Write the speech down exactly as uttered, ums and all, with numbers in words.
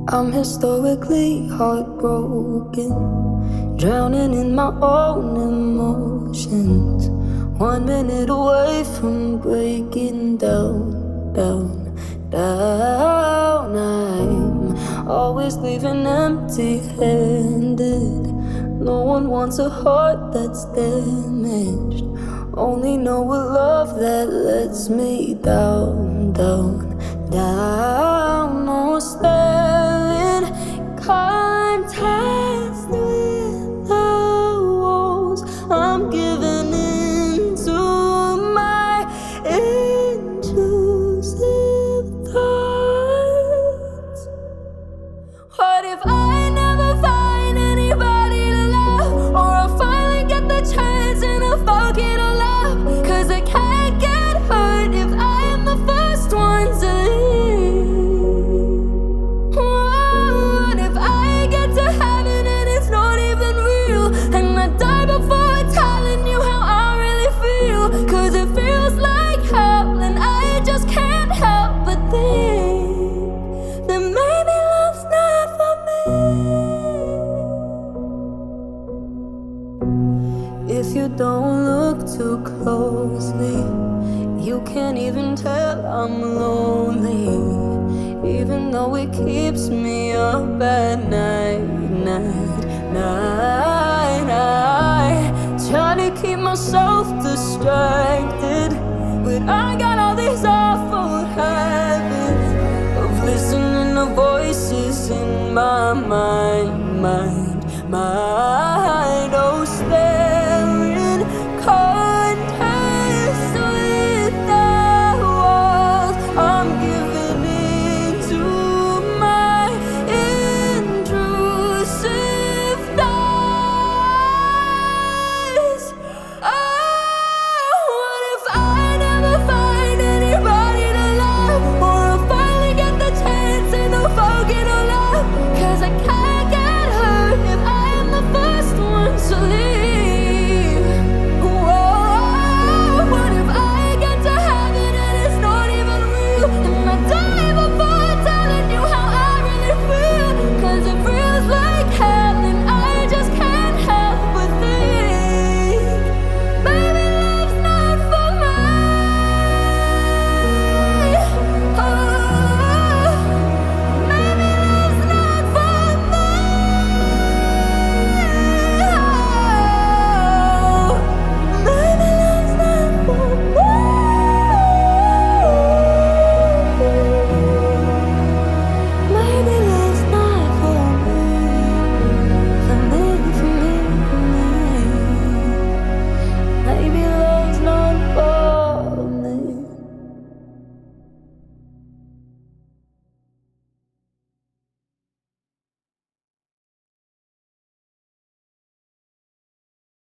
I'm historically heartbroken, drowning in my own emotions. One minute away from breaking down, down, down. I'm always leaving empty-handed. No one wants a heart that's damaged. Only know a love that lets me down, down, down. No staring contest with the walls. I'm giving in to my intrusive thoughts. What if I never find anybody to love, or I finally get the chance and I forget all love? Cause I can't get hurt if I am the first one to leave. What if I get to heaven and it's not even real, and I die before telling you how I really feel? Cause it feels like hell and I just can't help but think that maybe love's not for me. If you don't look too closely, you can't even tell I'm lonely. Even though it keeps me up at night, night, night. I try to keep myself distracted, but I got all these awful habits of listening to voices in my mind, mind, mind.